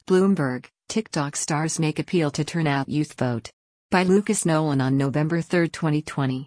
Bloomberg, TikTok stars make appeal to turn out youth vote. By Lucas Nolan on November 3, 2020.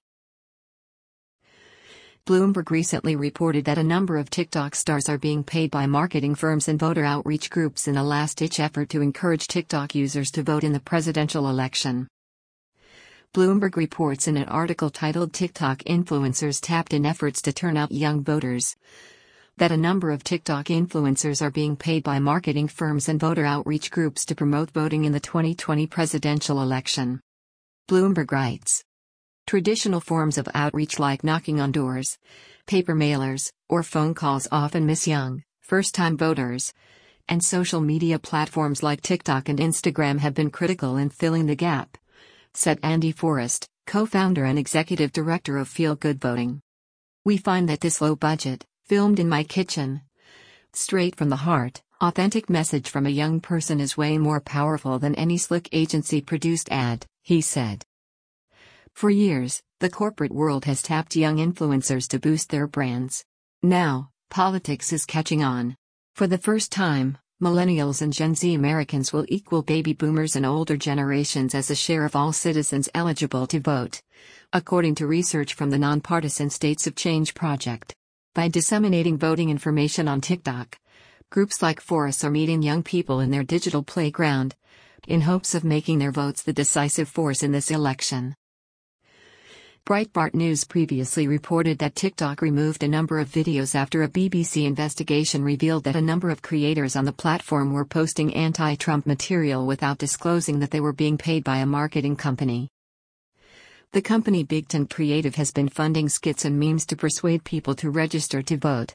Bloomberg recently reported that a number of TikTok stars are being paid by marketing firms and voter outreach groups in a last-ditch effort to encourage TikTok users to vote in the presidential election. Bloomberg reports in an article titled "TikTok Influencers Tapped in Efforts to Turn Out Young Voters" that a number of TikTok influencers are being paid by marketing firms and voter outreach groups to promote voting in the 2020 presidential election. Bloomberg writes, traditional forms of outreach like knocking on doors, paper mailers, or phone calls often miss young, first-time voters, and social media platforms like TikTok and Instagram have been critical in filling the gap, said Andy Forrest, co-founder and executive director of Feel Good Voting. We find that this low-budget, filmed in my kitchen, straight from the heart, authentic message from a young person is way more powerful than any slick agency-produced ad, he said. For years, the corporate world has tapped young influencers to boost their brands. Now, politics is catching on. For the first time, millennials and Gen Z Americans will equal baby boomers and older generations as a share of all citizens eligible to vote, according to research from the nonpartisan States of Change Project. By disseminating voting information on TikTok, groups like Forrest are meeting young people in their digital playground, in hopes of making their votes the decisive force in this election. Breitbart News previously reported that TikTok removed a number of videos after a BBC investigation revealed that a number of creators on the platform were posting anti-Trump material without disclosing that they were being paid by a marketing company. The company Big Tent Creative has been funding skits and memes to persuade people to register to vote.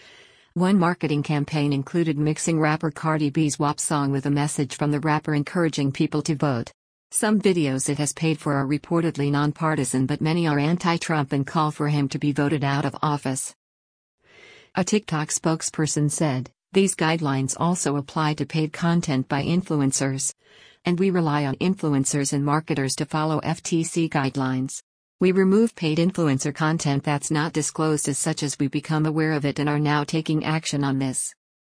One marketing campaign included mixing rapper Cardi B's WAP song with a message from the rapper encouraging people to vote. Some videos it has paid for are reportedly nonpartisan, but many are anti-Trump and call for him to be voted out of office. A TikTok spokesperson said, "These guidelines also apply to paid content by influencers, and we rely on influencers and marketers to follow FTC guidelines. We remove paid influencer content that's not disclosed as such as we become aware of it and are now taking action on this."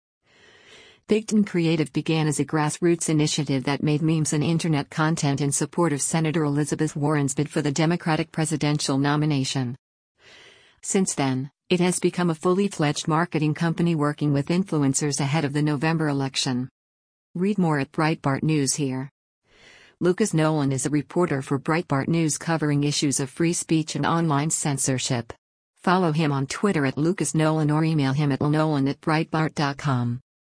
Big Tent Creative began as a grassroots initiative that made memes and internet content in support of Senator Elizabeth Warren's bid for the Democratic presidential nomination. Since then, it has become a fully fledged marketing company working with influencers ahead of the November election. Read more at Breitbart News here. Lucas Nolan is a reporter for Breitbart News covering issues of free speech and online censorship. Follow him on Twitter at Lucas Nolan or email him at lnolan@breitbart.com.